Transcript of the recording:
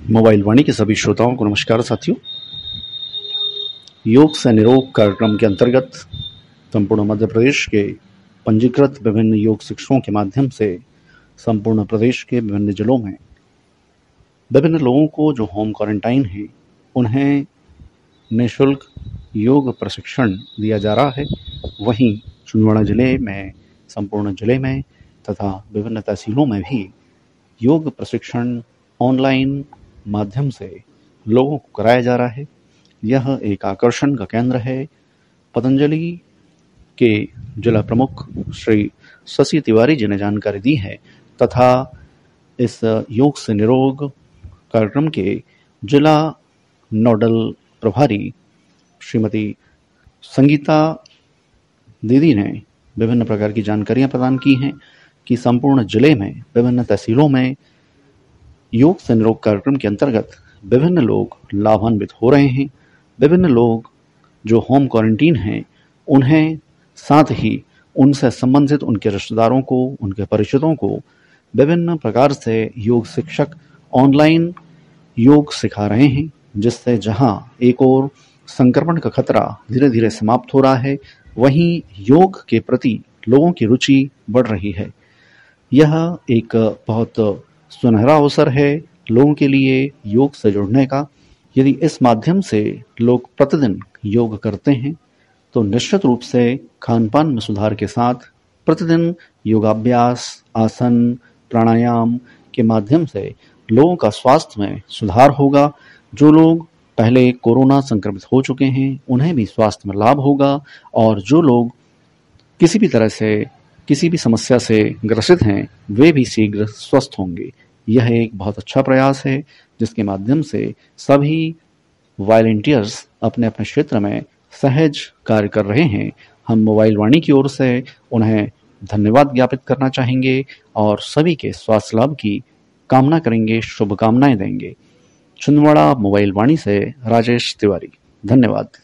Mobile वाणी के सभी श्रोताओं को नमस्कार साथियों। योग से निरोग कार्यक्रम के अंतर्गत संपूर्ण मध्य प्रदेश के पंजीकृत विभिन्न योग शिक्षकों के माध्यम से संपूर्ण प्रदेश के विभिन्न जिलों में विभिन्न लोगों को जो होम क्वारंटाइन है उन्हें निःशुल्क योग प्रशिक्षण दिया जा रहा है। वहीं छिंदवाड़ा जिले में संपूर्ण जिले में तथा विभिन्न तहसीलों में भी योग प्रशिक्षण ऑनलाइन माध्यम से लोगों को कराया जा रहा है। यह एक आकर्षण का केंद्र है। पतंजलि के जिला प्रमुख श्री शशि तिवारी जी ने जानकारी दी है तथा इस योग से निरोग कार्यक्रम के जिला नोडल प्रभारी श्रीमती संगीता दीदी ने विभिन्न प्रकार की जानकारियां प्रदान की हैं कि संपूर्ण जिले में विभिन्न तहसीलों में योग से निरोग कार्यक्रम के अंतर्गत विभिन्न लोग लाभान्वित हो रहे हैं। विभिन्न लोग जो होम क्वारंटीन हैं उन्हें साथ ही उनसे संबंधित उनके रिश्तेदारों को, उनके परिचितों को विभिन्न प्रकार से योग शिक्षक ऑनलाइन योग सिखा रहे हैं, जिससे जहां एक और संक्रमण का खतरा धीरे धीरे समाप्त हो रहा है, वहीं योग के प्रति लोगों की रुचि बढ़ रही है। यह एक बहुत सुनहरा अवसर है लोगों के लिए योग से जुड़ने का। यदि इस माध्यम से लोग प्रतिदिन योग करते हैं तो निश्चित रूप से खान पान में सुधार के साथ प्रतिदिन योगाभ्यास, आसन, प्राणायाम के माध्यम से लोगों का स्वास्थ्य में सुधार होगा। जो लोग पहले कोरोना संक्रमित हो चुके हैं उन्हें भी स्वास्थ्य में लाभ होगा और जो लोग किसी भी तरह से किसी भी समस्या से ग्रसित हैं वे भी शीघ्र स्वस्थ होंगे। यह एक बहुत अच्छा प्रयास है जिसके माध्यम से सभी वॉलंटियर्स अपने अपने क्षेत्र में सहज कार्य कर रहे हैं। हम मोबाइल वाणी की ओर से उन्हें धन्यवाद ज्ञापित करना चाहेंगे और सभी के स्वास्थ्य लाभ की कामना करेंगे, शुभकामनाएं देंगे। छिंदवाड़ा मोबाइल वाणी से राजेश तिवारी, धन्यवाद।